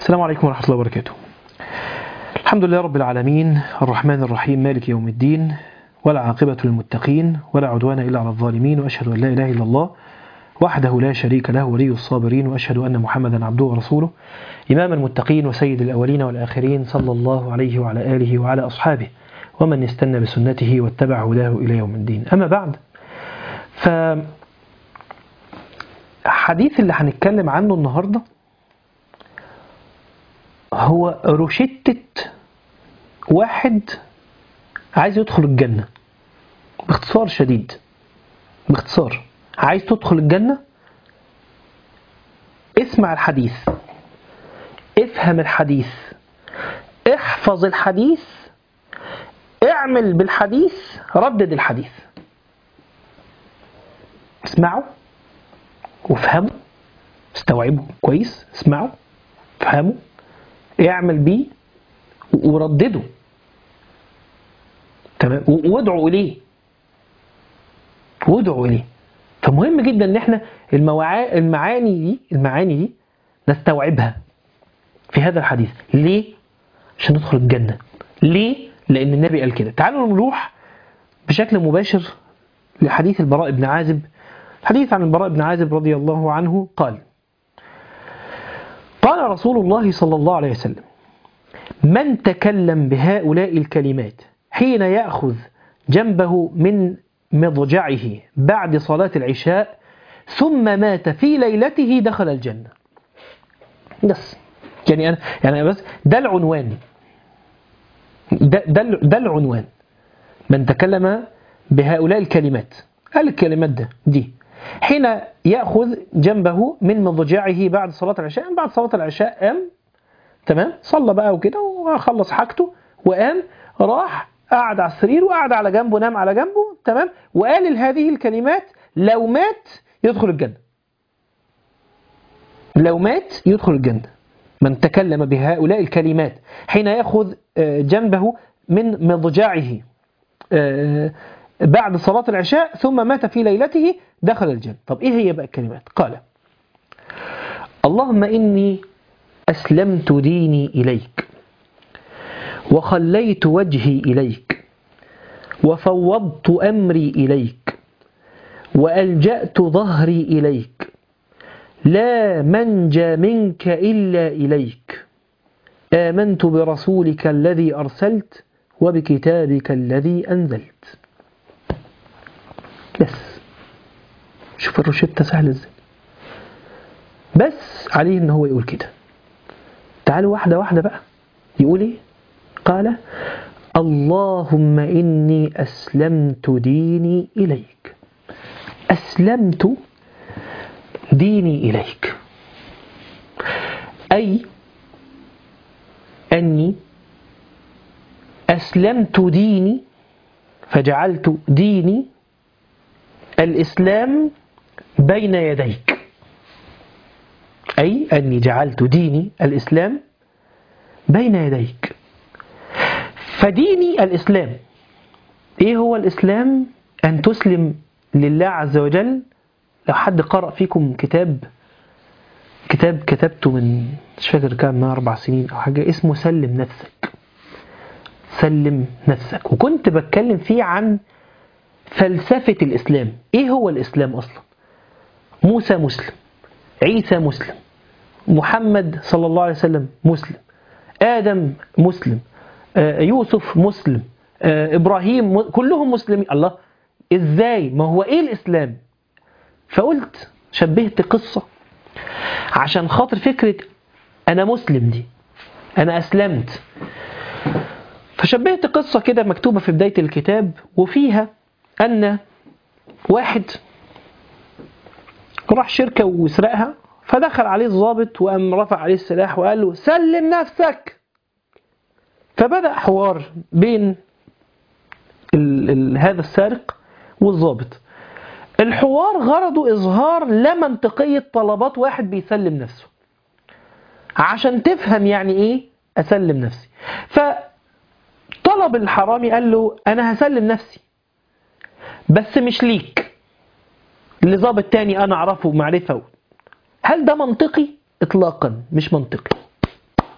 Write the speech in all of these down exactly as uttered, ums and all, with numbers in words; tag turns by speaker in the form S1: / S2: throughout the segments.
S1: السلام عليكم ورحمة الله وبركاته. الحمد لله رب العالمين، الرحمن الرحيم، مالك يوم الدين، ولا عاقبة للمتقين ولا عدوان إلا على الظالمين، وأشهد أن لا إله إلا الله وحده لا شريك له ولي الصابرين، وأشهد أن محمدا عبده ورسوله إمام المتقين وسيد الأولين والآخرين، صلى الله عليه وعلى آله وعلى أصحابه ومن استنى بسنته واتبع هداه إلى يوم الدين. أما بعد، فحديث اللي هنتكلم عنه النهاردة هو روشتة واحد عايز يدخل الجنة. باختصار شديد، باختصار عايز تدخل الجنة، اسمع الحديث، افهم الحديث، احفظ الحديث، اعمل بالحديث، ردد الحديث. اسمعوا وافهموا، استوعبوا كويس، اسمعوا افهموا، اعمل بيه وردده، تمام، وادعوا اليه وادعوا اليه. فمهم جدا ان احنا المواع... المعاني دي المعاني دي نستوعبها في هذا الحديث. ليه؟ عشان ندخل الجنة. ليه؟ لان النبي قال كده. تعالوا نروح بشكل مباشر لحديث البراء بن عازب. حديث عن البراء بن عازب رضي الله عنه قال: قال رسول الله صلى الله عليه وسلم: من تكلم بهؤلاء الكلمات حين يأخذ جنبه من مضجعه بعد صلاة العشاء ثم مات في ليلته دخل الجنة. بس يعني أنا يعني بس ده العنوان، ده ده ده العنوان. من تكلم بهؤلاء الكلمات، قال الكلمات ده دي حين يأخذ جنبه من مضجعه بعد صلاة العشاء. بعد صلاة العشاء قام، تمام، صلى بقى وكده وخلص حاجته وقام، راح قعد على السرير وقعد على جنبه، نام على جنبه، تمام، وقال هذه الكلمات. لو مات يدخل الجنة، لو مات يدخل الجنة. من تكلم بهؤلاء الكلمات حين يأخذ جنبه من مضجعه بعد صلاة العشاء ثم مات في ليلته دخل الجنة. طب إيه هي بقى الكلمات؟ قال: اللهم إني أسلمت ديني إليك، وخليت وجهي إليك، وفوضت أمري إليك، وألجأت ظهري إليك، لا منجى منك إلا إليك، آمنت برسولك الذي أرسلت وبكتابك الذي أنزلت. بس شوف الروشتة سهلة ازاي، بس عليه ان هو يقول كده. تعالوا واحدة واحدة بقى. يقول ايه؟ قال: اللهم إني أسلمت ديني إليك. أسلمت ديني إليك، أي أني أسلمت ديني، فجعلت ديني الإسلام بين يديك، أي أني جعلت ديني الإسلام بين يديك. فديني الإسلام. إيه هو الإسلام؟ أن تسلم لله عز وجل. لو حد قرأ فيكم كتاب كتاب كتبته من مش فاكر كام، من أربع سنين أو حاجة، اسمه سلم نفسك. سلم نفسك. وكنت بتكلم فيه عن فلسفة الإسلام. إيه هو الإسلام أصلا؟ موسى مسلم، عيسى مسلم، محمد صلى الله عليه وسلم مسلم، آدم مسلم، يوسف مسلم، إبراهيم، كلهم مسلمين. الله، إزاي؟ ما هو إيه الإسلام؟ فقلت شبهت قصة عشان خاطر فكرة أنا مسلم دي، أنا أسلمت. فشبهت قصة كده مكتوبة في بداية الكتاب، وفيها أن واحد راح شركة وسرقها، فدخل عليه الضابط وقام رفع عليه السلاح وقال له: سلم نفسك. فبدأ حوار بين ال ال هذا السارق والضابط. الحوار غرضه إظهار لا منطقية طلبات واحد بيسلم نفسه، عشان تفهم يعني إيه أسلم نفسي. فطلب الحرامي، قال له: أنا هسلم نفسي بس مش ليك، لضابط تاني أنا أعرفه معرفة. هل ده منطقي؟ إطلاقا مش منطقي.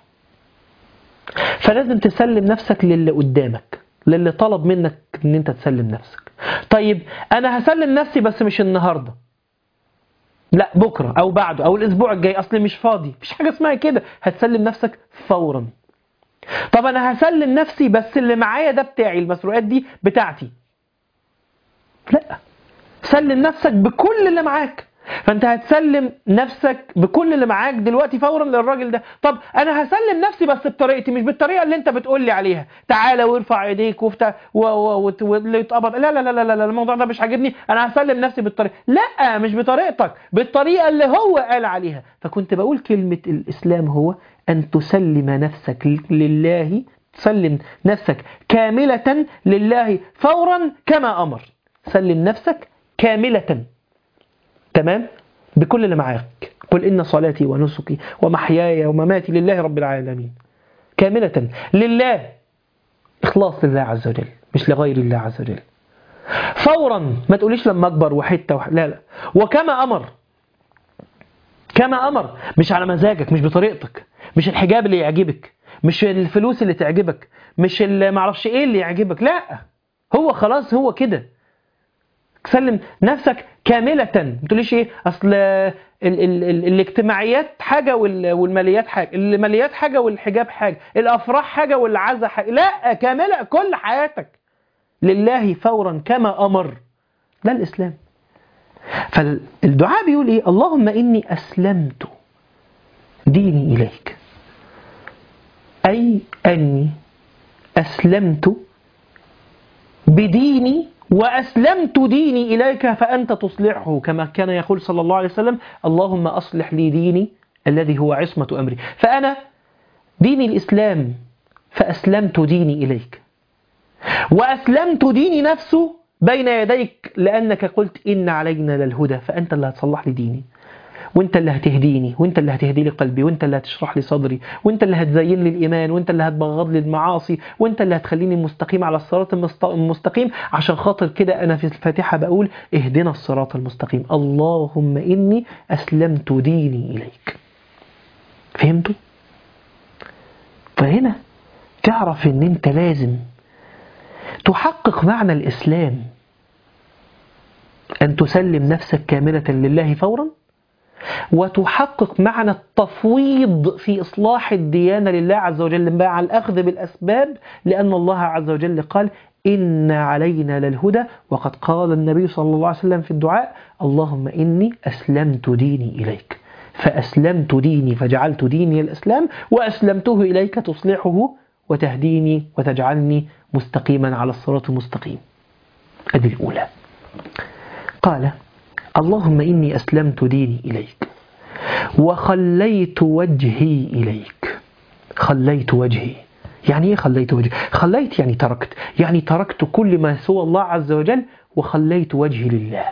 S1: فلازم تسلم نفسك للي قدامك، للي طلب منك ان انت تسلم نفسك. طيب انا هسلم نفسي بس مش النهاردة، لا بكرة او بعده او الاسبوع الجاي، اصلي مش فاضي. مفيش حاجة اسمها كده، هتسلم نفسك فورا. طب انا هسلم نفسي بس اللي معايا ده بتاعي، المسؤوليات دي بتاعتي، لا، سلم نفسك بكل اللي معاك. فانت هتسلم نفسك بكل اللي معاك دلوقتي فورا للراجل ده. طب انا هسلم نفسي بس بطريقتي، مش بالطريقه اللي انت بتقول لي عليها، تعالى وارفع ايديك وفتح واللي يتقبض، لا لا لا لا لا، الموضوع ده مش عاجبني، انا هسلم نفسي بالطريقه، لا مش بطريقتك، بالطريقه اللي هو قال عليها. فكنت بقول كلمه الاسلام هو ان تسلم نفسك لله، تسلم نفسك كامله لله فورا كما امر. سلم نفسك كاملة، تمام، بكل اللي معاك. قل إن صلاتي ونسكي ومحياي ومماتي لله رب العالمين، كاملة لله، إخلاص لله عز وجل مش لغير الله عز وجل. فورا، ما تقوليش لما أكبر وحتة وح... لا لا، وكما أمر، كما أمر، مش على مزاجك، مش بطريقتك، مش الحجاب اللي يعجبك، مش الفلوس اللي تعجبك، مش اللي معرفش إيه اللي يعجبك، لا، هو خلاص هو كده. تسلم نفسك كاملة، ما تقوليش ايه اصل ال ال ال الاجتماعيات حاجة والماليات حاجة، الماليات حاجة والحجاب حاجة، الافراح حاجة والعزة حاجة، لا، كاملة كل حياتك لله فورا كما امر. ده الاسلام. فالدعاء بيقول ايه؟ اللهم اني اسلمت ديني اليك، اي اني اسلمت بديني وأسلمت ديني إليك فأنت تصلحه، كما كان يقول صلى الله عليه وسلم اللهم أصلح لي ديني الذي هو عصمة أمري. فأنا ديني الإسلام، فأسلمت ديني إليك، وأسلمت ديني نفسه بين يديك، لأنك قلت إن علينا للهدى، فأنت اللي هتصلح لي ديني، وانت اللي هتهديني، وانت اللي هتهدي لي قلبي، وانت اللي هتشرح لي صدري، وانت اللي هتزين لي الإيمان، وانت اللي هتبغض لي المعاصي، وانت اللي هتخليني مستقيم على الصراط المستقيم. عشان خاطر كده أنا في الفاتحة بقول اهدنا الصراط المستقيم، اللهم إني أسلمت ديني إليك. فهمتوا؟ فهنا تعرف ان انت لازم تحقق معنى الإسلام، أن تسلم نفسك كاملة لله فورا، وتحقق معنى التفويض في إصلاح الديانة لله عز وجل مع الأخذ بالأسباب، لأن الله عز وجل قال إن علينا للهدى، وقد قال النبي صلى الله عليه وسلم في الدعاء اللهم إني أسلمت ديني إليك، فأسلمت ديني فجعلت ديني الإسلام، وأسلمته إليك تصلحه وتهديني وتجعلني مستقيما على الصراط المستقيم. هذه الأولى. قال اللهم إني أسلمت ديني إليك وخليت وجهي إليك. خليت وجهي يعني إيه؟ خليت وجهي، خليت يعني تركت، يعني تركت كل ما سوى الله عز وجل وخليت وجهي لله.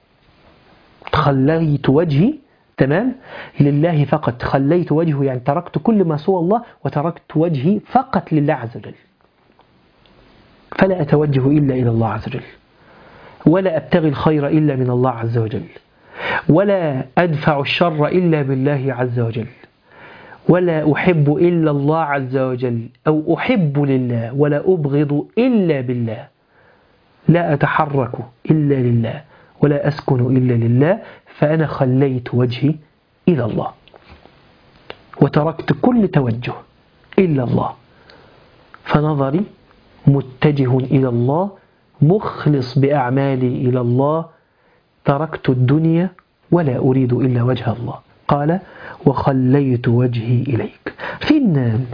S1: خليت وجهي تمام لله فقط، خليت وجهه يعني تركت كل ما سوى الله وتركت وجهي فقط لله عز وجل، فلا أتوجه إلا إلى الله عز وجل، ولا أبتغي الخير إلا من الله عز وجل، ولا أدفع الشر إلا بالله عز وجل، ولا أحب إلا الله عز وجل، أو أحب لله، ولا أبغض إلا بالله، لا أتحرك إلا لله، ولا أسكن إلا لله، فأنا خليت وجهي إلى الله وتركت كل توجه إلا الله، فنظري متجه إلى الله، مخلص بأعمالي إلى الله، تركت الدنيا ولا أريد إلا وجه الله. قال وخليت وجهي إليك. فين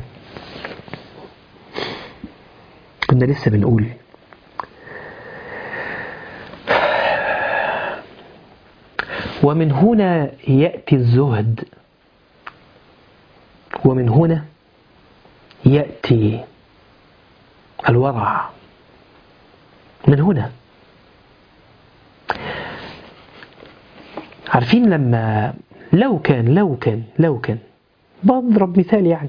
S1: كنا لسه بنقول ومن هنا يأتي الزهد، ومن هنا يأتي الورع، من هنا. عارفين لما لو كان لو كان لو كان بضرب مثال، يعني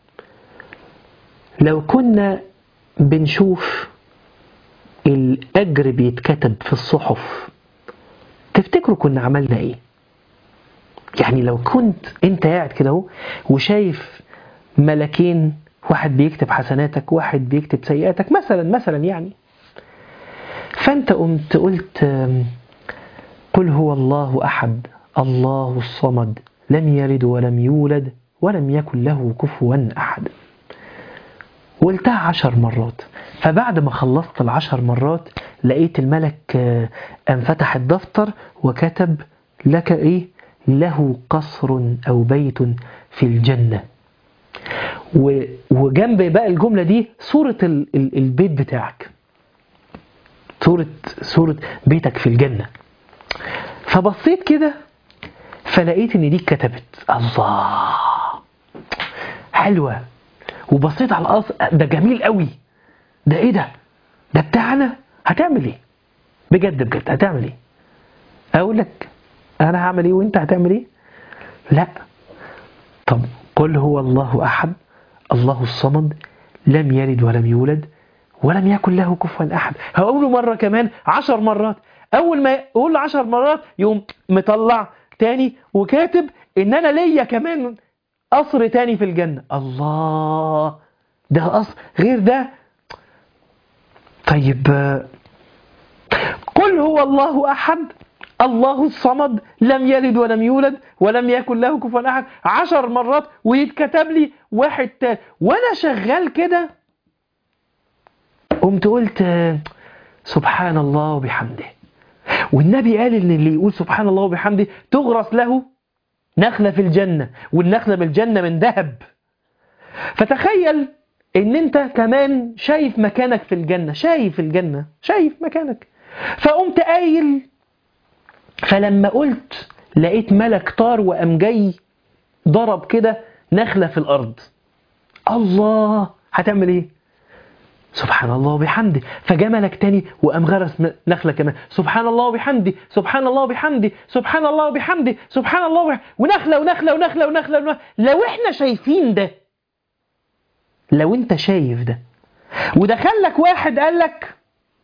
S1: لو كنا بنشوف الأجر بيتكتب في الصحف، تفتكروا كنا عملنا ايه؟ يعني لو كنت انت قاعد كده اهو وشايف ملكين واحد بيكتب حسناتك، واحد بيكتب سيئاتك مثلا مثلا يعني. فأنت قمت قلت قل هو الله أحد الله الصمد لم يلد ولم يولد ولم يكن له كفوا أحد، وقلتها عشر مرات. فبعد ما خلصت العشر مرات لقيت الملك انفتح الدفتر وكتب لك إيه؟ له قصر أو بيت في الجنة. وجنب بقى الجملة دي صورة البيت بتاعك، صورة صورة بيتك في الجنة. فبصيت كده فلقيت ان دي كتبت الله حلوة، وبصيت على القصر ده جميل قوي، ده ايه ده ده بتاعنا. هتعمل ايه بجد بجد هتعمل ايه؟ اقول لك انا هعمل ايه وانت هتعمل ايه؟ لا. طب قل هو الله احد الله الصمد لم يلد ولم يولد ولم يكن له كفوا احد. هقوله مرة كمان عشر مرات. اول ما يقول عشر مرات يقوم مطلع تاني وكاتب ان انا ليا كمان قصر تاني في الجنة. الله، ده قصر غير ده. طيب قل هو الله احد الله الصمد لم يلد ولم يولد ولم يكن له كفوا احد عشر مرات ويتكتب لي واحد تاني. وانا شغال كده قمت قلت سبحان الله وبحمده. والنبي قال ان اللي يقول سبحان الله وبحمده تغرس له نخلة في الجنة، والنخلة بالجنة من ذهب. فتخيل ان انت كمان شايف مكانك في الجنة، شايف الجنة، شايف مكانك. فقمت قايل، فلما قلت لقيت ملك طار وقام جاي ضرب كده نخلة في الارض. الله، هتعمل ايه؟ سبحان الله وبحمده. فجاء ملك تاني وقام غرس نخلة كمان. سبحان الله وبحمده سبحان الله وبحمده سبحان الله وبحمده سبحان الله وبحمده. ونخلة ونخلة ونخلة ونخلة ونخلة. لو احنا شايفين ده، لو انت شايف ده ودخل لك واحد قال لك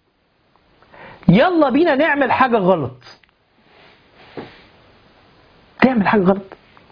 S1: يلا بينا نعمل حاجة غلط، تعمل حاجة غلط؟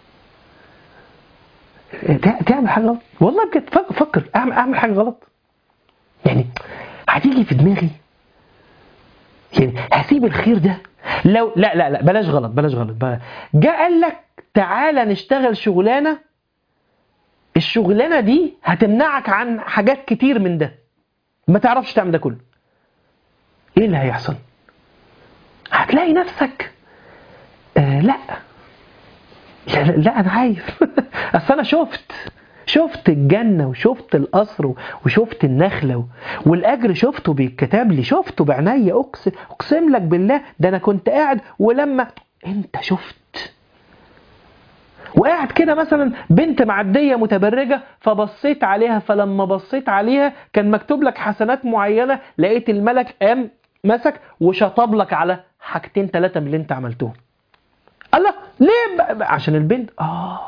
S1: تعمل حاجة غلط؟ والله بجد فكر، اعمل, أعمل حاجة غلط يعني هتيجي في دماغي؟ يعني هسيب الخير ده لو لا لا لا بلاش غلط بلاش غلط بقى. جاء قال لك تعالى نشتغل شغلانة، الشغلانة دي هتمنعك عن حاجات كتير من ده، ما تعرفش تعمل ده كله. ايه اللي هيحصل؟ هتلاقي نفسك آه لا لا, لا, لا انا عايز اصل انا شفت شفت الجنة وشفت القصر وشفت النخلة والأجر شفته بيتكتب لي، شفته بعناية، أقسم, أقسم لك بالله. ده أنا كنت قاعد ولما أنت شفت وقاعد كده مثلا بنت معدية متبرجة فبصيت عليها، فلما بصيت عليها كان مكتوب لك حسنات معينة، لقيت الملك قام مسك وشطب لك على حاجتين ثلاثة من اللي أنت عملتهم. الله، ليه؟ عشان البنت. آه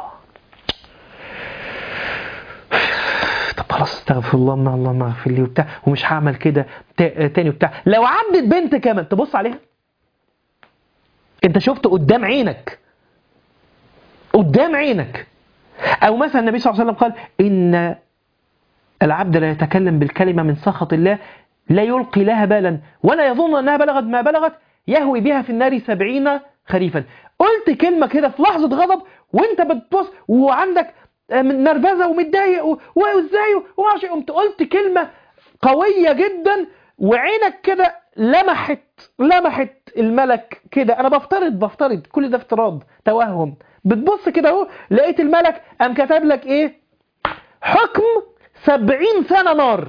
S1: خلاص استغفر الله ما الله ما اغفر لي وبتاع ومش هعمل كده تاني وبتاع. لو عدت بنت كمان تبص عليها، انت شفت قدام عينك قدام عينك. او مثلا النبي صلى الله عليه وسلم قال ان العبد لا يتكلم بالكلمة من سخط الله لا يلقي لها بالا ولا يظن انها بلغت ما بلغت يهوي بها في النار سبعين خريفا. قلت كلمة كده في لحظة غضب وانت بتبص وعندك من نرفزة ومتضايق وازاي وماشي، قمت قلت كلمة قوية جدا وعينك كده لمحت لمحت الملك كده. انا بفترض بفترض كل ده افتراض توهم. بتبص كده اهو لقيت الملك قام كتب لك ايه؟ حكم سبعين سنة نار.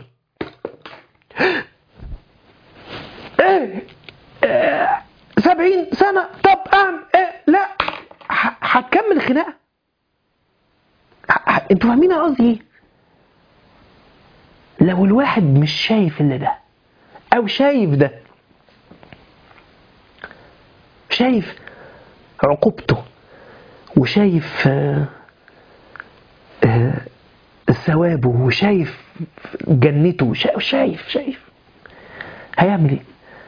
S1: ايه سبعين سنة؟ طب اعمل ايه؟ لا هتكمل خناقة. انتوا فاهمين قصدي ايه؟ لو الواحد مش شايف اللي ده او شايف ده، شايف عقوبته وشايف آه آه ثوابه وشايف جنته، شايف شايف هيعمل ايه؟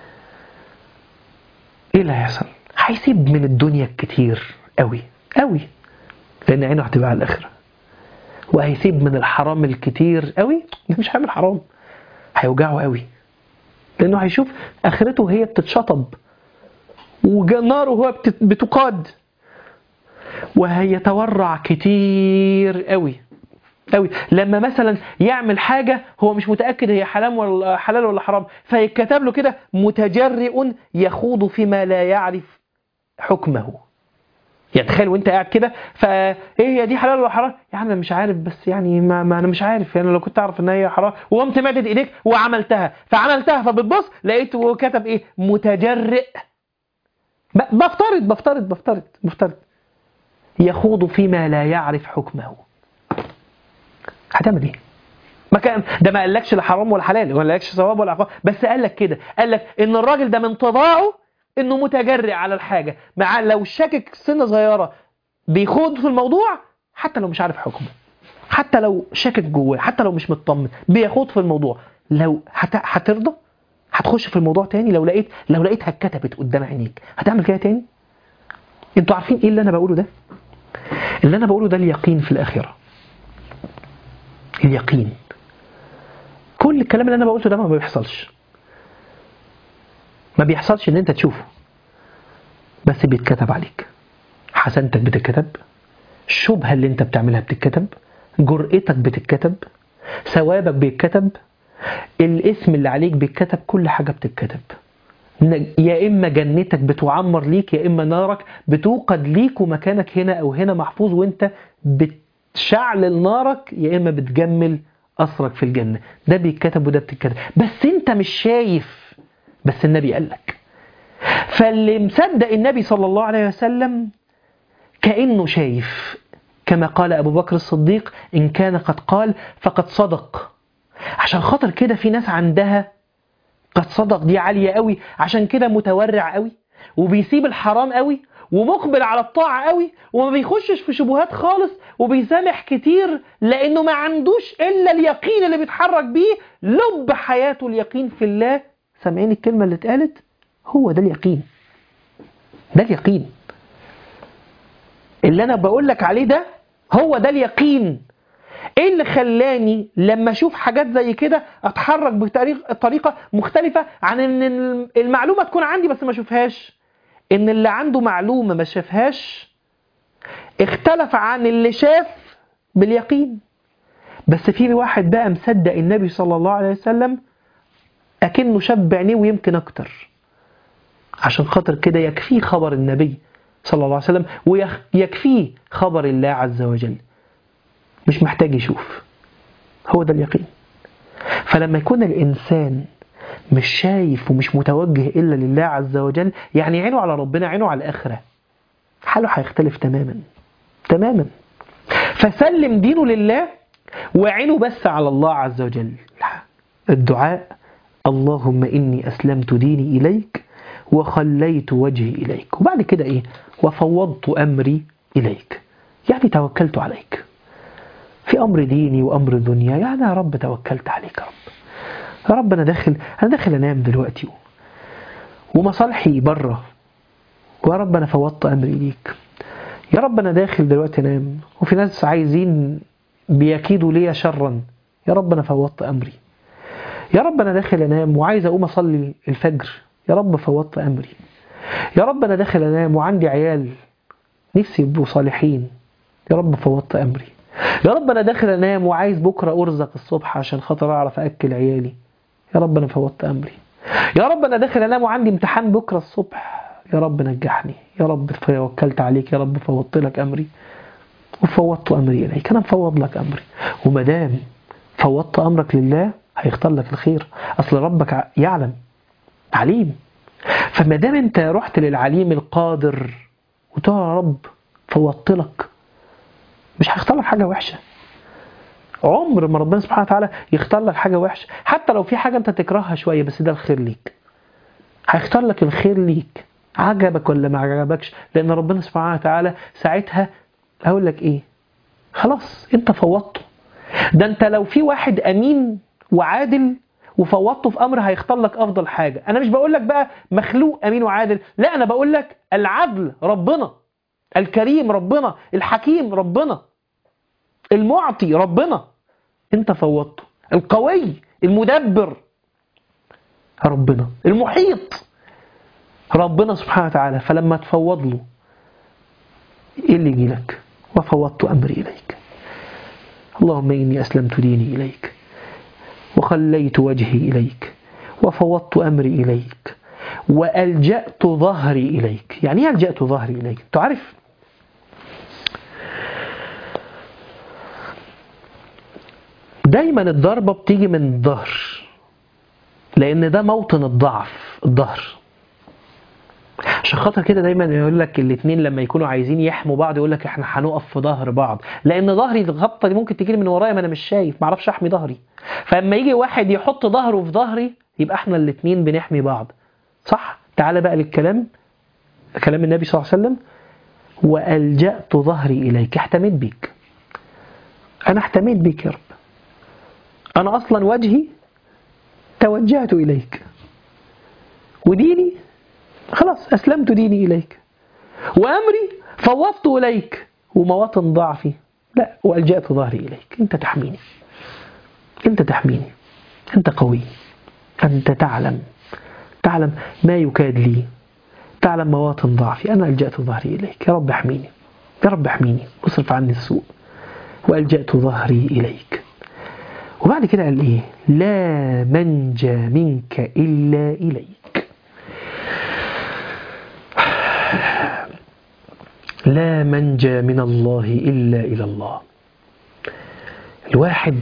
S1: ايه اللي هيحصل؟ هيسيب من الدنيا كتير قوي قوي، لان عينه هتبقى على الاخره. وهيسيب من الحرام الكتير قوي، مش هيعمل حرام، هيوجعه قوي، لأنه هيشوف آخرته هي بتتشطب وناره هو بتقاد، وهيتورع كتير قوي قوي. لما مثلا يعمل حاجة هو مش متأكد هي حلال ولا حلال ولا حرام، فيتكتب له كده متجرئ يخوض فيما لا يعرف حكمه. يعني تخيل وانت قاعد كده، فايه هي دي حلال ولا حرام؟ يعني انا مش عارف، بس يعني ما, ما انا مش عارف، يعني لو كنت اعرف ان هي حرام وقمت مادد ايديك وعملتها، فعملتها فبتبص لقيته كتب ايه؟ متجرئ. بفترض بفترض بفترض بفترض يخوض فيما لا يعرف حكمه. هتعمل ايه؟ ما كان ده ما قالكش لا حرام ولا حلال، ولا قالكش ثواب ولا عقاب، بس قال لك كده، قال لك ان الراجل ده من طباعه انه متجرئ على الحاجه، مع لو شاكك سنه صغيره بيخوض في الموضوع، حتى لو مش عارف حكمه، حتى لو شاكك جواه، حتى لو مش مطمن، بيخوض في الموضوع. لو هت... هترضى؟ هتخش في الموضوع تاني؟ لو لقيت لو لقيتها اتكتبت قدام عينيك هتعمل كده تاني؟ انتوا عارفين ايه اللي انا بقوله ده؟ اللي انا بقوله ده اليقين في الاخره. اليقين. كل الكلام اللي انا بقوله ده ما بيحصلش، ما بيحصلش ان انت تشوفه، بس بيتكتب عليك. حسنتك بتتكتب، الشبهه اللي انت بتعملها بتتكتب، جرأتك بتتكتب، ثوابك بيتكتب، الاسم اللي عليك بيتكتب، كل حاجه بتتكتب. يا اما جنتك بتعمر ليك، يا اما نارك بتوقد ليك ومكانك هنا او هنا محفوظ وانت بتشعل نارك، يا اما بتجمل أسرك في الجنة. ده بيتكتب وده بتتكتب، بس انت مش شايف، بس النبي قال لك. فاللي مصدق النبي صلى الله عليه وسلم كأنه شايف، كما قال أبو بكر الصديق: إن كان قد قال فقد صدق. عشان خاطر كده في ناس عندها قد صدق دي عالية قوي، عشان كده متورع قوي، وبيسيب الحرام قوي، ومقبل على الطاعة قوي، وما بيخشش في شبهات خالص، وبيسامح كتير، لأنه ما عندوش إلا اليقين اللي بيتحرك بيه، لب حياته اليقين في الله. سامعين الكلمة اللي اتقالت؟ هو ده اليقين. ده اليقين اللي أنا بقول لك عليه ده، هو ده اليقين. ايه اللي خلاني لما اشوف حاجات زي كده اتحرك بطريقه مختلفه عن ان المعلومه تكون عندي بس ما اشوفهاش؟ ان اللي عنده معلومه ما شافهاش اختلف عن اللي شاف باليقين. بس في واحد بقى مصدق النبي صلى الله عليه وسلم اكنه شاف بعينيه ويمكن اكتر، عشان خاطر كده يكفيه خبر النبي صلى الله عليه وسلم ويكفيه خبر الله عز وجل، مش محتاج يشوف. هو ده اليقين. فلما يكون الإنسان مش شايف ومش متوجه إلا لله عز وجل، يعني عينه على ربنا، عينه على الآخرة، حاله هيختلف تماما تماما. فسلم دينه لله وعينه بس على الله عز وجل. الدعاء: اللهم إني أسلمت ديني إليك وخليت وجهي إليك. وبعد كده إيه؟ وفوضت أمري إليك، يعني توكلت عليك في أمر ديني وأمر دنيا. يعني يا رب توكلت عليك، يا رب يا رب أنا داخل أنا داخل أنام دلوقتي ومصالحي بره، ويا رب أنا فوضت أمري ليك. يا رب أنا داخل دلوقتي أنام وفي ناس عايزين بيكيدوا لي شرا، يا رب أنا فوضت أمري. يا رب أنا داخل أنام وعايز أقوم أصلي الفجر، يا رب فوضت أمري. يا رب أنا داخل أنام وعندي عيال نفسي يبقوا صالحين، يا رب فوضت أمري. يا رب أنا داخل أنام وعايز بكرة أرزق الصبح عشان خاطر أعرف أكل عيالي، يا رب أنا فوضت أمري. يا رب أنا داخل أنام وعندي امتحان بكرة الصبح، يا رب نجحني، يا رب توكلت عليك، يا رب فوضت لك أمري وفوضت أمري إليك. أنا مفوض لك أمري، ومدام فوضت أمرك لله هيختار لك الخير، أصل ربك يعلم عليم. فمدام أنت رحت للعليم القادر وتقول يا رب فوضت لك، مش هيختار لك حاجة وحشة. عمر ما ربنا سبحانه وتعالى يختار لك حاجة وحشة، حتى لو في حاجة أنت تكرهها شوية بس ده الخير ليك، هيختار لك الخير ليك عجبك ولا ما عجبكش، لأن ربنا سبحانه وتعالى ساعتها هقول لك إيه؟ خلاص أنت فوضته. ده أنت لو في واحد أمين وعادل وفوضته في أمر هيختار لك أفضل حاجة. أنا مش بقول لك بقى مخلوق أمين وعادل، لا، أنا بقول لك العدل ربنا، الكريم ربنا، الحكيم ربنا. المعطي ربنا انت فوضته. القوي المدبر ربنا. المحيط ربنا سبحانه وتعالى. فلما تفوض له ايه اللي يجي لك؟ وفوضت امري اليك. اللهم اني اسلمت ديني اليك وخليت وجهي اليك وفوضت امري اليك والجأت ظهري اليك. يعني ايه الجأت ظهري اليك؟ تعرف دايما الضربة بتيجي من الظهر، لان ده موطن الضعف. الظهر عشان خاطر كده دايما يقول لك الاثنين لما يكونوا عايزين يحموا بعض يقول لك احنا هنقف في ظهر بعض، لان ظهري الخبطه دي ممكن تجي من ورايا ما انا مش شايف، ما اعرفش احمي ظهري. فلما يجي واحد يحط ظهره في ظهري يبقى احنا الاثنين بنحمي بعض. صح؟ تعال بقى للكلام، كلام النبي صلى الله عليه وسلم: والجأت ظهري اليك. احتميت بيك، انا احتميت بيك يا رب، انا اصلا وجهي توجهت اليك وديني خلاص أسلمت ديني إليك وأمري فوضت إليك ومواطن ضعفي لا وألجأت ظهري إليك. أنت تحميني، أنت تحميني، أنت قوي، أنت تعلم تعلم ما يكاد لي، تعلم مواطن ضعفي، أنا ألجأت ظهري إليك. يا رب احميني، يا رب احميني واصرف عني السوء وألجأت ظهري إليك. وبعد كده قال إيه؟ لا منجى منك إلا إليك. لا منجى من الله إلا إلى الله. الواحد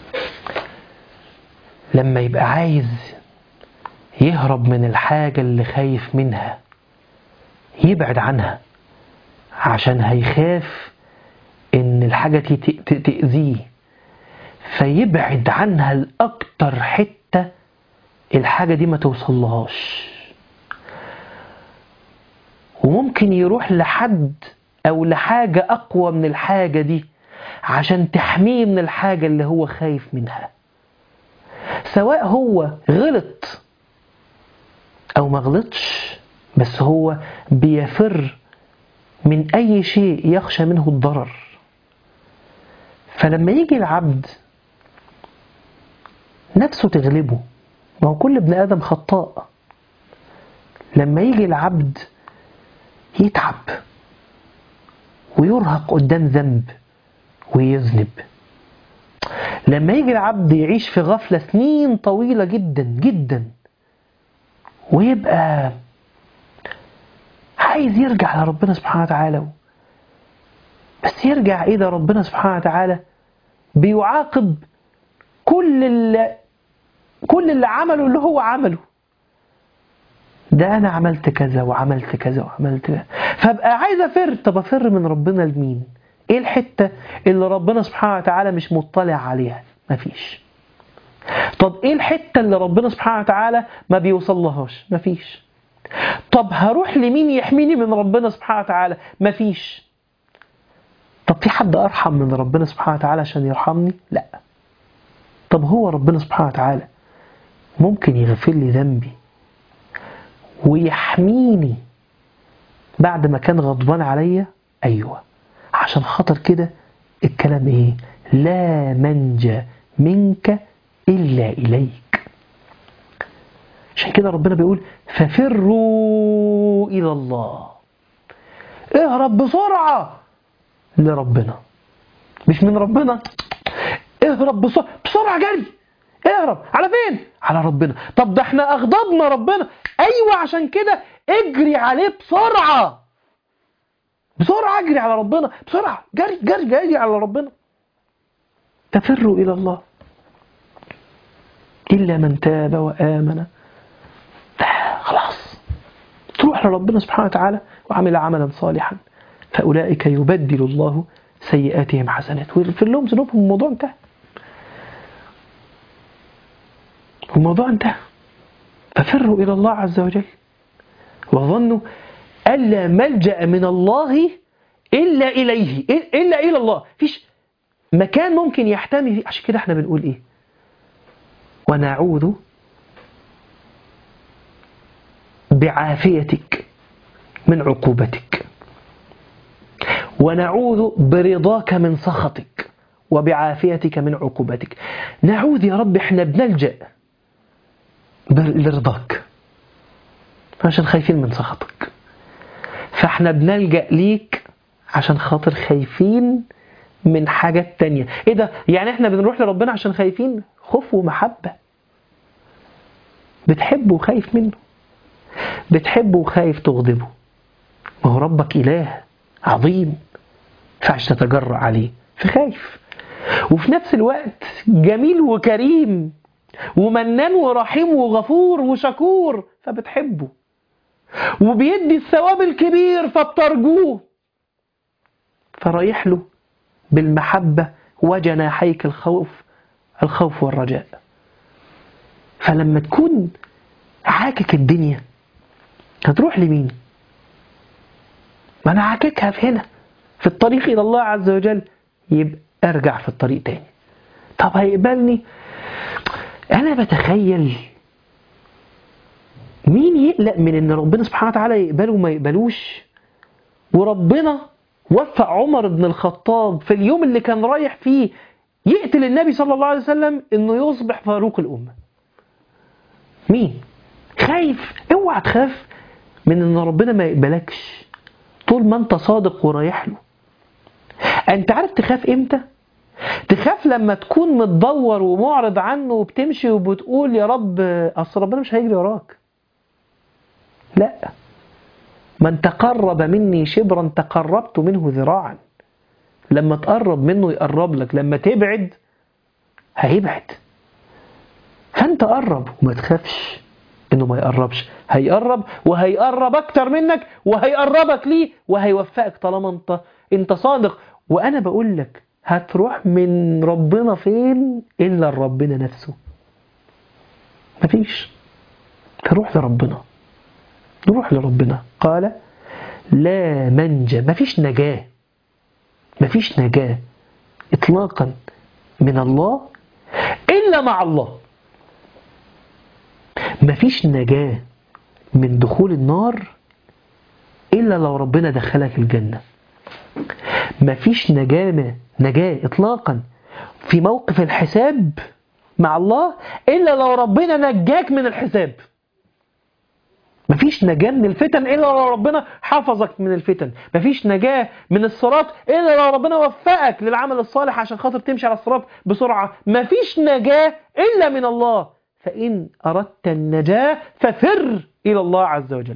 S1: لما يبقى عايز يهرب من الحاجة اللي خايف منها يبعد عنها، عشان هيخاف إن الحاجة تأذيه، فيبعد عنها لأكتر حتة الحاجة دي ما توصلهاش. وممكن يروح لحد أو لحاجة أقوى من الحاجة دي عشان تحميه من الحاجة اللي هو خايف منها، سواء هو غلط أو ما غلطش، بس هو بيفر من أي شيء يخشى منه الضرر. فلما يجي العبد نفسه تغلبه، ما هو كل ابن آدم خطاء، لما يجي العبد يتعب ويرهق قدام ذنب ويذنب، لما يجي العبد يعيش في غفلة سنين طويلة جدا جدا ويبقى عايز يرجع لربنا سبحانه وتعالى، بس يرجع إيه؟ ده ربنا سبحانه وتعالى بيعاقب كل اللي كل اللي عمله اللي هو عمله. ده أنا عملت كذا وعملت كذا وعملت كذا، فأبقى عايز أفر. طب أفر من ربنا لمين؟ إيه الحتة اللي ربنا سبحانه وتعالى مش مطلع عليها؟ مفيش. طب إيه الحتة اللي ربنا سبحانه وتعالى ما بيوصلهاش؟ مفيش. طب هروح لمين يحميني من ربنا سبحانه وتعالى؟ مفيش. طب في حد أرحم من ربنا سبحانه وتعالى عشان يرحمني؟ لا. طب هو ربنا سبحانه وتعالى ممكن يغفر لي ذنبي ويحميني بعد ما كان غضبان عليا؟ أيوة. عشان خاطر كده الكلام إيه؟ لا منجى منك إلا إليك. عشان كده ربنا بيقول ففروا إلى الله. اهرب بسرعة لربنا، مش من ربنا. اهرب بسرعة بسرعة، جري اهرب على فين؟ على ربنا. طب ده احنا أغضبنا ربنا. أيوة، عشان كده اجري عليه بسرعة بسرعة، اجري على ربنا بسرعة، جري جري جري على ربنا. تفروا إلى الله إلا من تاب وآمن. خلاص تروح لربنا سبحانه وتعالى وعمل عملا صالحا فأولئك يبدل الله سيئاتهم حسنات ويغفر لهم ذنوبهم. الموضوع انتهى، الموضوع انتهى. ففروا إلى الله عز وجل وظنوا ألا ملجأ من الله إلا إليه، إلا إلى الله. فيش مكان ممكن يحتمي فيه. عشان كده احنا بنقول إيه؟ ونعوذ بعافيتك من عقوبتك، ونعوذ برضاك من سخطك، وبعافيتك من عقوبتك. نعوذ يا رب، احنا بنلجأ لرضاك عشان خايفين من سخطك، فاحنا بنلجأ ليك عشان خاطر خايفين من حاجات تانية. ايه ده؟ يعني احنا بنروح لربنا عشان خايفين؟ خوف ومحبة. بتحبه وخايف منه، بتحبه وخايف تغضبه. ما هو ربك إله عظيم فعش تتجرأ عليه، فخايف. وفي نفس الوقت جميل وكريم ومنان ورحيم وغفور وشكور، فبتحبه. وبيدي الثواب الكبير فبترجوه، فرايح له بالمحبة وجناحيك الخوف الخوف والرجاء. فلما تكون عاكك الدنيا هتروح لمين؟ ما أنا عاككها في هنا في الطريق إلى الله عز وجل، يبقى أرجع في الطريق تاني. طب هيقبلني؟ أنا بتخيل مين يقلق من إن ربنا سبحانه وتعالى يقبله وما يقبلوش؟ وربنا وفق عمر بن الخطاب في اليوم اللي كان رايح فيه يقتل النبي صلى الله عليه وسلم إنه يصبح فاروق الأمة. مين خايف؟ اوعى تخاف من إن ربنا ما يقبلكش طول ما أنت صادق ورايح له. أنت عارف تخاف إمتى؟ تخاف لما تكون متدور ومعرض عنه وبتمشي وبتقول يا رب أصل ربنا مش هيجري وراك. لا، من تقرب مني شبرا تقربت منه ذراعا. لما تقرب منه يقرب لك، لما تبعد هيبعد. فأنت قرب وما تخافش إنه ما يقربش. هيقرب وهيقرب أكتر منك وهيقربك ليه وهيوفقك طالما أنت أنت صادق. وأنا بقول لك هتروح من ربنا فين إلا ربنا نفسه؟ مفيش. تروح لربنا، نروح لربنا. قال لا منجى، مفيش نجاة، مفيش نجاة إطلاقا من الله إلا مع الله. مفيش نجاة من دخول النار إلا لو ربنا دخلك الجنة. مفيش نجاة نجاة إطلاقا في موقف الحساب مع الله إلا لو ربنا نجاك من الحساب. مفيش نجاة من الفتن إلا لو ربنا حفظك من الفتن. مفيش نجاة من الصراط إلا لو ربنا وفقك للعمل الصالح عشان خاطر تمشي على الصراط بسرعة. مفيش نجاة إلا من الله. فإن أردت النجاة ففر إلى الله عز وجل.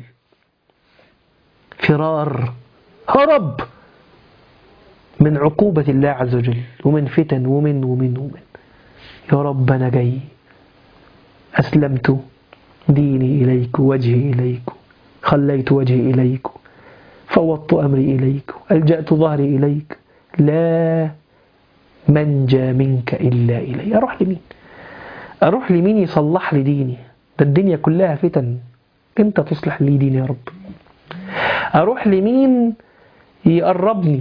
S1: فرار، هرب من عقوبة الله عز وجل ومن فتن ومن ومن ومن. يا رب أنا جاي أسلمت ديني إليك، وجهي إليك، خليت وجهي إليك، فوضت أمري إليك، ألجأت ظهري إليك، لا منجى منك إلا إلي. أروح لمين؟ أروح لمين يصلح لي ديني؟ ده الدنيا كلها فتن، أنت تصلح لي ديني يا رب. أروح لمين يقربني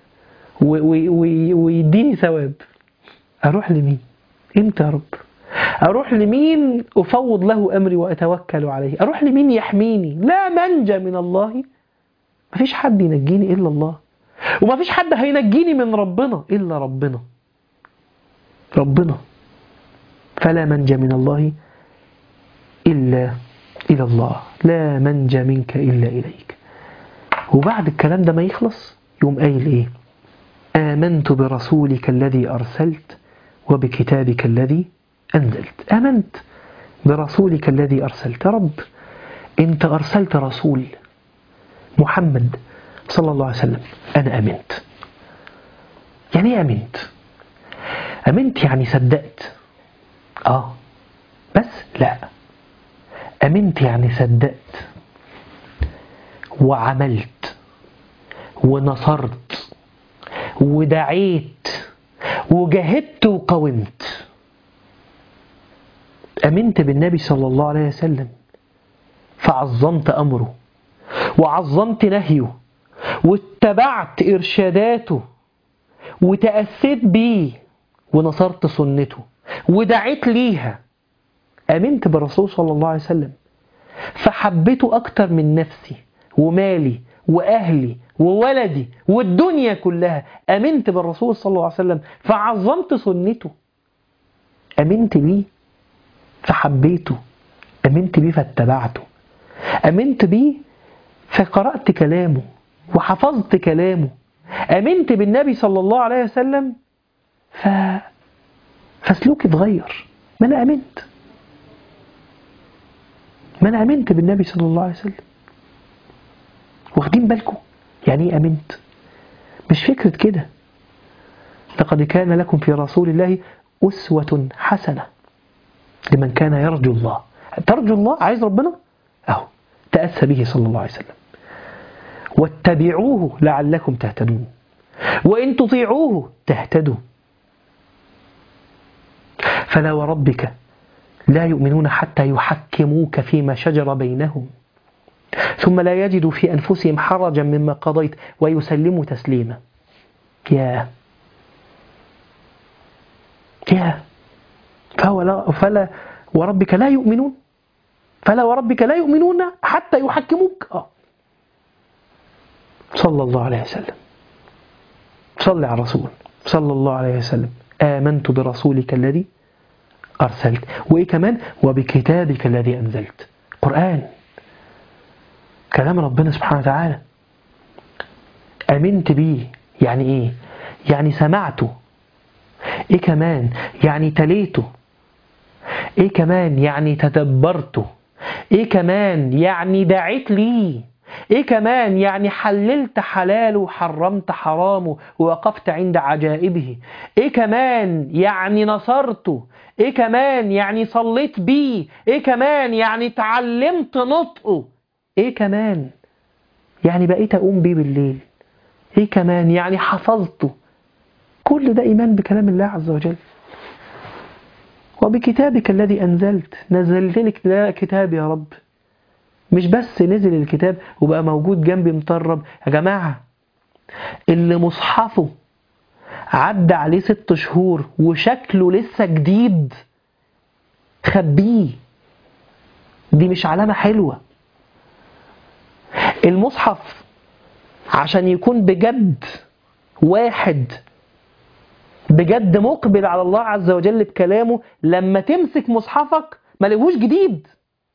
S1: ويديني ثواب؟ أروح لمين؟ أنت يا رب. أروح لمين أفوض له أمري وأتوكل عليه؟ أروح لمين يحميني؟ لا منجى من الله. مفيش حد ينجيني إلا الله، ومفيش حد هينجيني من ربنا إلا ربنا ربنا فلا منجى من الله إلا إلى الله، لا منجى منك إلا إليك. وبعد الكلام ده ما يخلص يوم قايل إيه؟ آمنت برسولك الذي أرسلت وبكتابك الذي أنزلت. آمنت برسولك الذي أرسلت. رب أنت أرسلت رسول محمد صلى الله عليه وسلم، أنا أمنت. يعني إيه أمنت؟ أمنت يعني صدقت. آه بس لا، أمنت يعني صدقت وعملت ونصرت ودعيت وجاهدت وقومت. أمنت بالنبي صلى الله عليه وسلم فعظمت أمره وعظمت نهيه واتبعت إرشاداته وتأسيت بيه ونصرت سنته ودعيت ليها. أمنت بالرسول صلى الله عليه وسلم فحبيته أكتر من نفسي ومالي وأهلي وولدي والدنيا كلها، أمنت بالرسول صلى الله عليه وسلم فعظمت سنته، أمنت بيه فحبيته، أمنت بيه فاتبعته، أمنت بيه فقرأت كلامه وحفظت كلامه، أمنت بالنبي صلى الله عليه وسلم ف... فسلوكي اتغير. ما أنا أمنت ما أنا أمنت بالنبي صلى الله عليه وسلم. واخدين بالكم يعني إيه أمنت؟ مش فكرة كده. لقد كان لكم في رسول الله أسوة حسنة لمن كان يرجو الله. ترجو الله، عايز ربنا، أهو تأسى به صلى الله عليه وسلم. واتبعوه لعلكم تهتدون، وإن تطيعوه تهتدوا. فلا وربك لا يؤمنون حتى يحكموك فيما شجر بينهم ثم لا يجدوا في أنفسهم حرجا مما قضيت ويسلموا تسليما. يا يا فهو لا فلا وربك لا يؤمنون فلا وربك لا يؤمنون حتى يحكموك. آه. صلى الله عليه وسلم. صلى على الرسول صلى الله عليه وسلم. آمنت برسولك الذي أرسلت، وإيه كمان؟ وبكتابك الذي أنزلت. قرآن، كلام ربنا سبحانه وتعالى. أمنت بيه يعني إيه؟ يعني سمعته. إيه كمان؟ يعني تليته. إيه كمان؟ يعني تدبرته. إيه كمان؟ يعني دعيت ليه. إيه كمان؟ يعني حللت حلاله وحرمت حرامه ووقفت عند عجائبه. إيه كمان؟ يعني نصرته. إيه كمان؟ يعني صليت بيه. إيه كمان؟ يعني تعلمت نطقه. إيه كمان؟ يعني بقيت أقوم بيه بالليل. إيه كمان؟ يعني حفظته. كل ده إيمان بكلام الله عز وجل. وبكتابك الذي أنزلت، نزلت لك كتاب يا رب، مش بس نزل الكتاب وبقى موجود جنبي مطرب. يا جماعة اللي مصحفه عدى عليه ست شهور وشكله لسه جديد خبيه، دي مش علامة حلوة. المصحف عشان يكون بجد واحد بجد مقبل على الله عز وجل بكلامه، لما تمسك مصحفك ما لقيهوش جديد،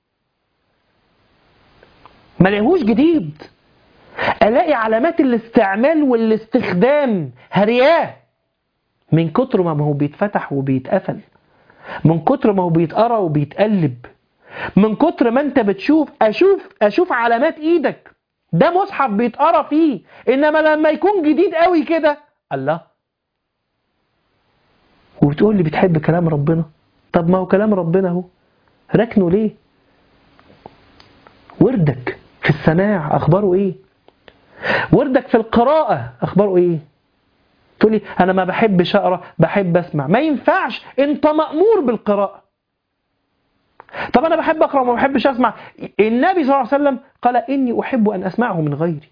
S1: ما لقيهوش جديد، الاقي علامات الاستعمال والاستخدام هرياه من كتر ما هو بيتفتح وبيتقفل، من كتر ما هو بيتقرا وبيتقلب، من كتر ما انت بتشوف اشوف اشوف علامات ايدك. ده مصحف بيتقرا فيه. انما لما يكون جديد قوي كده، الله، وبتقول لي بتحب كلام ربنا. طب ما هو كلام ربنا اهو، ركنه ليه؟ وردك في السماع اخباره ايه؟ وردك في القراءة اخباره ايه؟ تقول لي انا ما بحبش اقرا، بحب اسمع. ما ينفعش، انت مأمور بالقراءة. طب انا بحب اقرا وما بحبش اسمع. النبي صلى الله عليه وسلم قال اني احب ان اسمعه من غيري،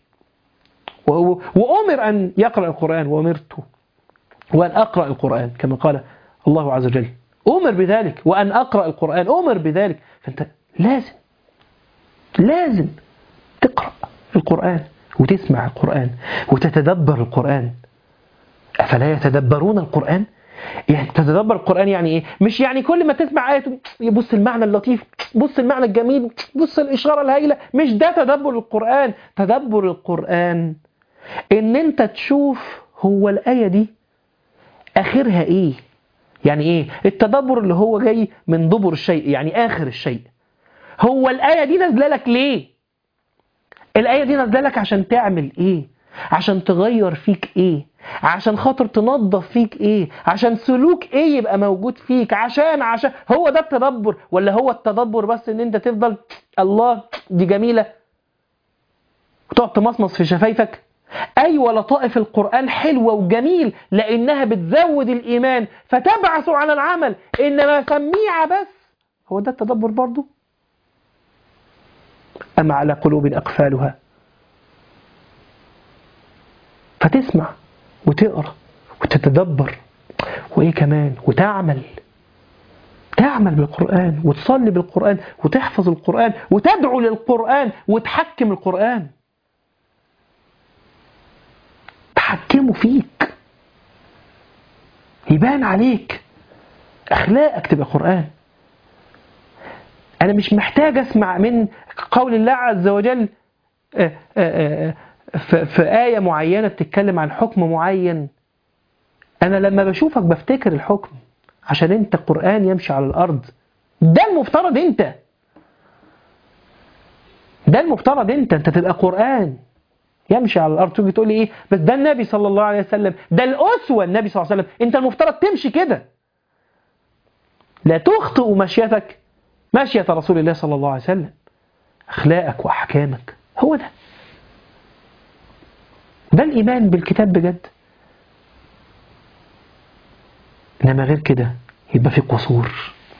S1: وامر ان يقرأ القرآن، وامرت وان اقرأ القرآن كما قال الله عز وجل، امر بذلك، وان اقرأ القرآن امر بذلك. فانت لازم لازم تقرأ القرآن وتسمع القرآن وتتدبر القرآن. أفلا يتدبرون القرآن؟ يعني تتدبر القرآن يعني إيه؟ مش يعني كل ما تسمع آية بص المعنى اللطيف، بص المعنى الجميل، بص الإشارة الهائلة. مش ده تدبر القرآن. تدبر القرآن إن أنت تشوف هو الآية دي آخرها إيه. يعني إيه؟ التدبر اللي هو جاي من دبر الشيء، يعني آخر الشيء. هو الآية دي نازله لك ليه؟ الآية دي نازله لك عشان تعمل إيه؟ عشان تغير فيك إيه؟ عشان خاطر تنظف فيك إيه؟ عشان سلوك إيه يبقى موجود فيك؟ عشان عشان هو ده التدبر؟ ولا هو التدبر بس إن أنت تفضل الله دي جميلة وتقعد تمصمص في شفايفك؟ أيوة، لطائف القرآن حلوة وجميل لأنها بتزود الإيمان فتبعث على العمل، إنما سميعة بس. هو ده التدبر برضو؟ أم على قلوب أقفالها؟ فتسمع وتقرأ وتتدبر وإيه كمان، وتعمل تعمل بالقرآن وتصلي بالقرآن وتحفظ القرآن وتدعو للقرآن وتحكم القرآن. يتحكموا فيك، يبان عليك، أخلاقك تبقى قرآن. أنا مش محتاج أسمع من قول الله عز وجل في آية معينة بتتكلم عن حكم معين، أنا لما بشوفك بفتكر الحكم عشان أنت قرآن يمشي على الأرض. ده المفترض أنت، ده المفترض أنت أنت تبقى قرآن يمشي على الأرض. تيجي تقول لي إيه بس ده النبي صلى الله عليه وسلم، ده الأسوة النبي صلى الله عليه وسلم، أنت المفترض تمشي كده. لا تخطئ مشيتك مشية رسول الله صلى الله عليه وسلم، أخلاقك وأحكامك هو ده. ده الإيمان بالكتاب بجد. إنما غير كده يبقى في قصور.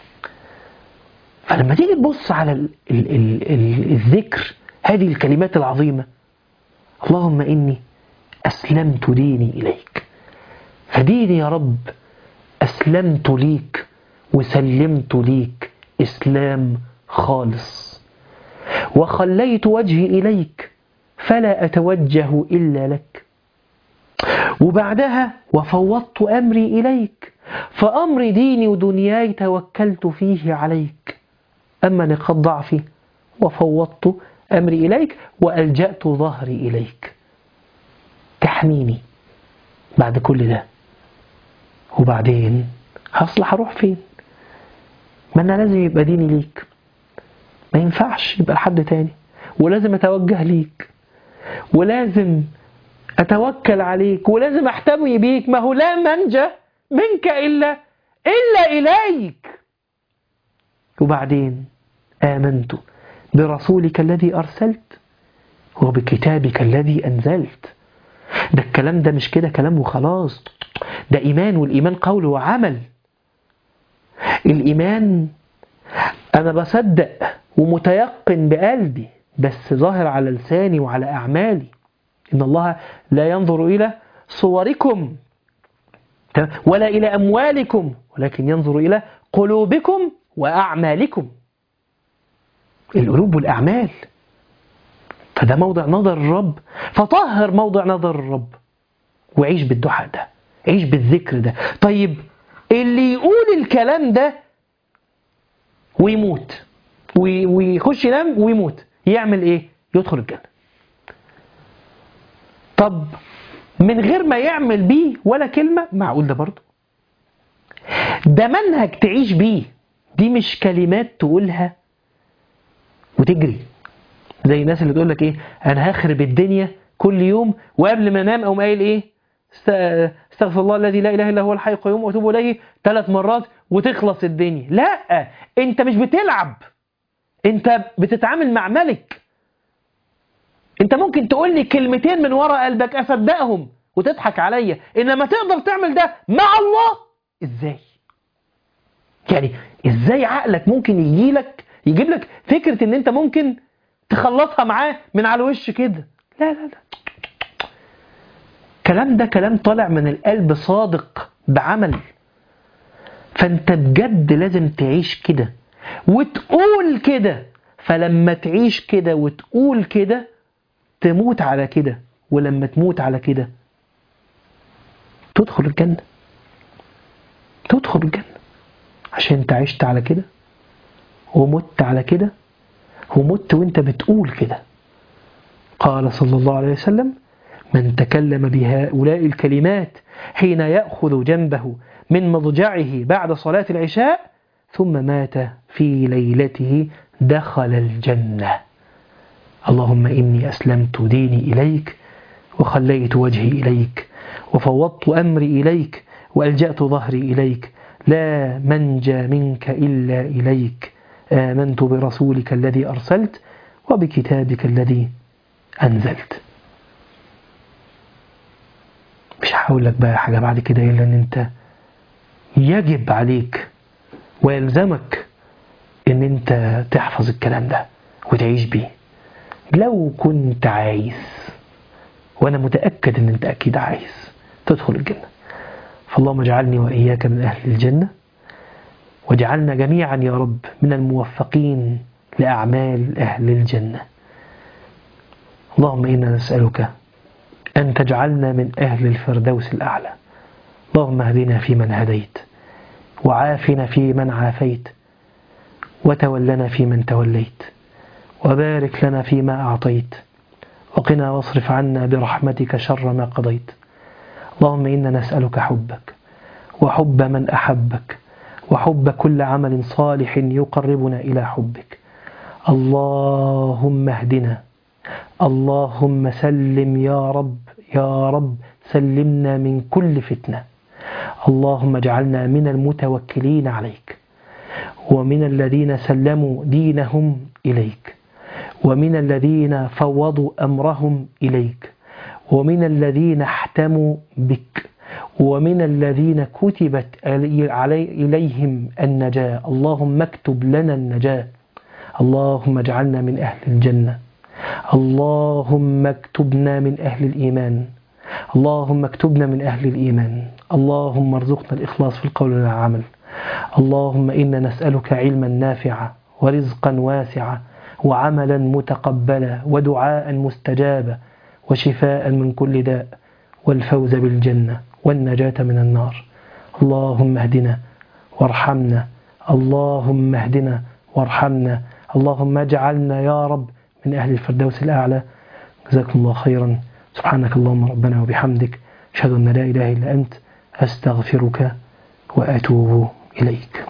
S1: فلما تيجي تبص على ال ال ال ال الذكر، هذه الكلمات العظيمة، اللهم إني أسلمت ديني إليك، فديني يا رب أسلمت ليك وسلمت ليك إسلام خالص، وخليت وجهي إليك فلا أتوجه إلا لك، وبعدها وفوضت أمري إليك، فأمر ديني ودنياي توكلت فيه عليك، أما نقاط ضعفي وفوضت أمري إليك وألجأت ظهري إليك. تحميني بعد كل ده، وبعدين هصلح أروح فين؟ ما أنا لازم يبقى ديني ليك، ما ينفعش يبقى لحد تاني، ولازم أتوجه ليك، ولازم أتوكل عليك، ولازم أحتمي بيك. ما هو لا منجى منك إلا إلا إليك. وبعدين آمنت برسولك الذي أرسلت وبكتابك الذي أنزلت. ده الكلام ده مش كده كلام وخلاص، ده إيمان، والإيمان قول وعمل. الإيمان أنا بصدق ومتيقن بقلبي، بس ظاهر على لساني وعلى أعمالي. إن الله لا ينظر إلى صوركم ولا إلى أموالكم ولكن ينظر إلى قلوبكم وأعمالكم. القلوب والأعمال، فده موضع نظر الرب، فطهر موضع نظر الرب وعيش بالدعاء ده، عيش بالذكر ده. طيب اللي يقول الكلام ده ويموت ويخش ينام ويموت، يعمل ايه؟ يدخل الجنة. طب من غير ما يعمل بيه ولا كلمة، معقول ده برضه؟ ده منهج تعيش بيه، دي مش كلمات تقولها وتجري زي الناس اللي تقول لك ايه انا هخرب الدنيا كل يوم وقبل ما انام اقوم قايل ايه استغفر الله الذي لا اله الا هو الحي القيوم واتوب اليه ثلاث مرات وتخلص الدنيا. لا، انت مش بتلعب، انت بتتعامل مع ملك. انت ممكن تقول لي كلمتين من وراء قلبك اصدقهم وتضحك عليا، انما تقدر تعمل ده مع الله ازاي؟ يعني ازاي عقلك ممكن يجي لك يجيب لك فكرة ان انت ممكن تخلصها معاه من على الوش كده؟ لا لا لا، كلام ده كلام طالع من القلب صادق بعمل. فانت بجد لازم تعيش كده وتقول كده، فلما تعيش كده وتقول كده تموت على كده، ولما تموت على كده تدخل الجنة، تدخل الجنة عشان انت عشت على كده ومت على كده، ومت وانت بتقول كده. قال صلى الله عليه وسلم من تكلم بهؤلاء الكلمات حين يأخذ جنبه من مضجعه بعد صلاة العشاء ثم مات في ليلته دخل الجنة. اللهم إني أسلمت ديني إليك وخليت وجهي إليك وفوضت أمري إليك وألجأت ظهري إليك، لا منجى منك إلا إليك، آمنت برسولك الذي أرسلت وبكتابك الذي أنزلت. مش هقول لك بقى حاجة بعد كده إلا أن أنت يجب عليك ويلزمك أن أنت تحفظ الكلام ده وتعيش بيه لو كنت عايز، وأنا متأكد أن أنت أكيد عايز تدخل الجنة. فاللهم اجعلني وإياك من أهل الجنة، واجعلنا جميعا يا رب من الموفقين لأعمال أهل الجنة. اللهم إنا نسألك أن تجعلنا من أهل الفردوس الأعلى. اللهم اهدنا فيمن هديت، وعافنا فيمن عافيت، وتولنا فيمن توليت، وبارك لنا فيما أعطيت، وقنا واصرف عنا برحمتك شر ما قضيت. اللهم إنا نسألك حبك وحب من أحبك وحب كل عمل صالح يقربنا إلى حبك. اللهم اهدنا، اللهم سلم يا رب، يا رب سلمنا من كل فتنة. اللهم اجعلنا من المتوكلين عليك، ومن الذين سلموا دينهم إليك، ومن الذين فوضوا أمرهم إليك، ومن الذين احتموا بك، ومن الذين كتبت علي إليهم النجاة. اللهم اكتب لنا النجاة. اللهم اجعلنا من أهل الجنة. اللهم اكتبنا من أهل الإيمان. اللهم اكتبنا من أهل الإيمان. اللهم ارزقنا الإخلاص في القول والعمل. اللهم إنا نسألك علما نافعا ورزقا واسعا وعملا متقبلا ودعاء مستجابا وشفاء من كل داء والفوز بالجنة والنجاة من النار. اللهم اهدنا وارحمنا، اللهم اهدنا وارحمنا، اللهم اجعلنا يا رب من أهل الفردوس الأعلى. جزاكم الله خيرا. سبحانك اللهم ربنا وبحمدك، أشهد أن لا إله إلا أنت، أستغفرك وأتوب إليك.